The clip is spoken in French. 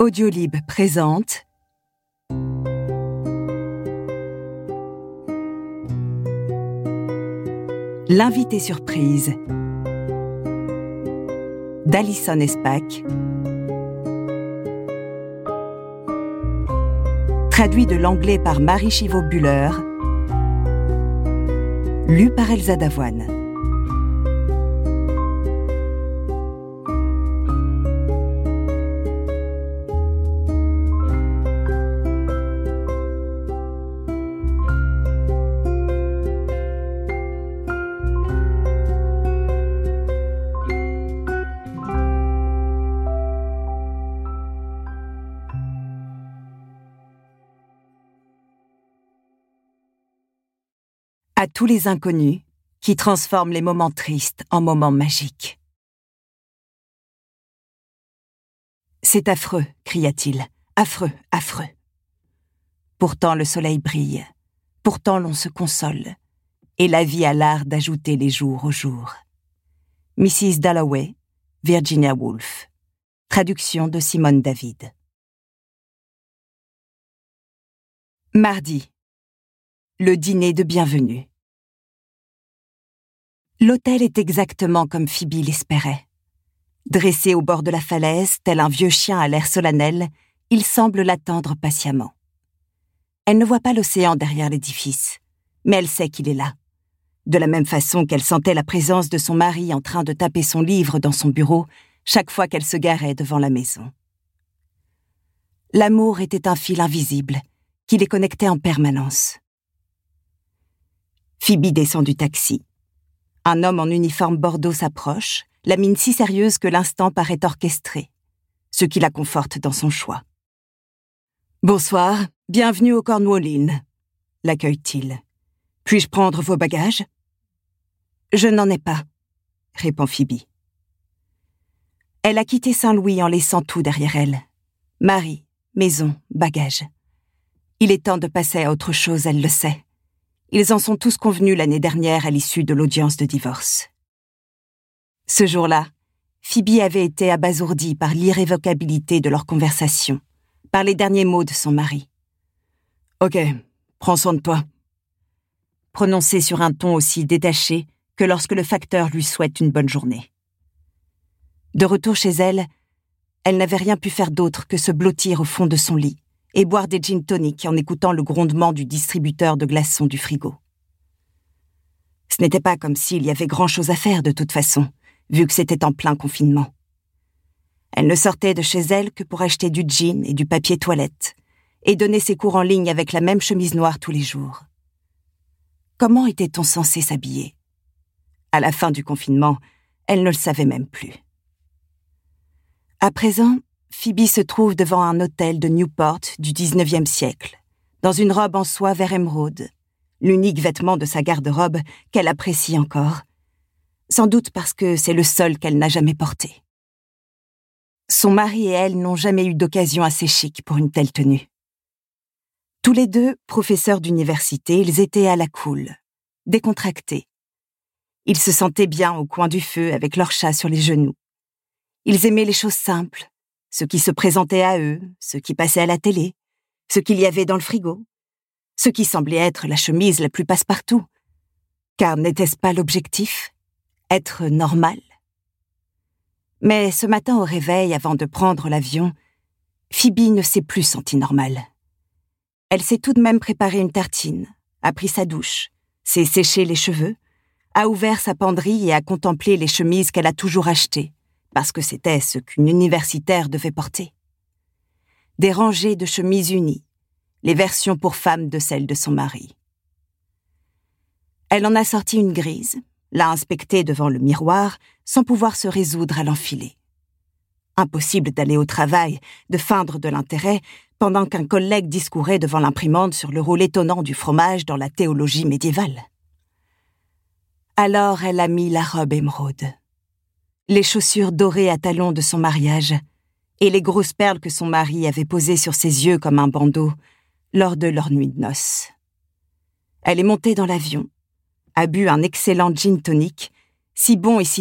Audiolib présente L'invité surprise d'Alison Espach, traduit de l'anglais par Marie Chivot-Buller, lu par Elsa Davoine. À tous les inconnus qui transforment les moments tristes en moments magiques. « C'est affreux, cria-t-il, affreux, affreux. Pourtant le soleil brille, pourtant l'on se console, et la vie a l'art d'ajouter les jours aux jours. » Mrs. Dalloway, Virginia Woolf. Traduction de Simone David. Mardi. Le dîner de bienvenue. L'hôtel est exactement comme Phoebe l'espérait. Dressé au bord de la falaise, tel un vieux chien à l'air solennel, il semble l'attendre patiemment. Elle ne voit pas l'océan derrière l'édifice, mais elle sait qu'il est là. De la même façon qu'elle sentait la présence de son mari en train de taper son livre dans son bureau chaque fois qu'elle se garait devant la maison. L'amour était un fil invisible qui les connectait en permanence. Phoebe descend du taxi. Un homme en uniforme bordeaux s'approche, la mine si sérieuse que l'instant paraît orchestré, ce qui la conforte dans son choix. « Bonsoir, bienvenue au Cornwall Inn », l'accueille-t-il. « Puis-je prendre vos bagages ?»« Je n'en ai pas », répond Phoebe. Elle a quitté Saint-Louis en laissant tout derrière elle. Mari, maison, bagages. Il est temps de passer à autre chose, elle le sait. Ils en sont tous convenus l'année dernière à l'issue de l'audience de divorce. Ce jour-là, Phoebe avait été abasourdie par l'irrévocabilité de leur conversation, par les derniers mots de son mari. « Ok, prends soin de toi. » Prononcé sur un ton aussi détaché que lorsque le facteur lui souhaite une bonne journée. De retour chez elle, elle n'avait rien pu faire d'autre que se blottir au fond de son lit et boire des gin tonic en écoutant le grondement du distributeur de glaçons du frigo. Ce n'était pas comme s'il y avait grand-chose à faire de toute façon, vu que c'était en plein confinement. Elle ne sortait de chez elle que pour acheter du gin et du papier toilette, et donner ses cours en ligne avec la même chemise noire tous les jours. Comment était-on censé s'habiller ? À la fin du confinement, elle ne le savait même plus. À présent, Phoebe se trouve devant un hôtel de Newport du XIXe siècle, dans une robe en soie vert émeraude, l'unique vêtement de sa garde-robe qu'elle apprécie encore, sans doute parce que c'est le seul qu'elle n'a jamais porté. Son mari et elle n'ont jamais eu d'occasion assez chic pour une telle tenue. Tous les deux, professeurs d'université, ils étaient à la cool, décontractés. Ils se sentaient bien au coin du feu avec leur chat sur les genoux. Ils aimaient les choses simples, ce qui se présentait à eux, ce qui passait à la télé, ce qu'il y avait dans le frigo, ce qui semblait être la chemise la plus passe-partout. Car n'était-ce pas l'objectif ? Être normal ? Mais ce matin au réveil, avant de prendre l'avion, Phoebe ne s'est plus sentie normale. Elle s'est tout de même préparé une tartine, a pris sa douche, s'est séché les cheveux, a ouvert sa penderie et a contemplé les chemises qu'elle a toujours achetées, parce que c'était ce qu'une universitaire devait porter. Des rangées de chemises unies, les versions pour femmes de celles de son mari. Elle en a sorti une grise, l'a inspectée devant le miroir, sans pouvoir se résoudre à l'enfiler. Impossible d'aller au travail, de feindre de l'intérêt, pendant qu'un collègue discourait devant l'imprimante sur le rôle étonnant du fromage dans la théologie médiévale. Alors elle a mis la robe émeraude, les chaussures dorées à talons de son mariage et les grosses perles que son mari avait posées sur ses yeux comme un bandeau lors de leur nuit de noces. Elle est montée dans l'avion, a bu un excellent gin tonic, si bon et si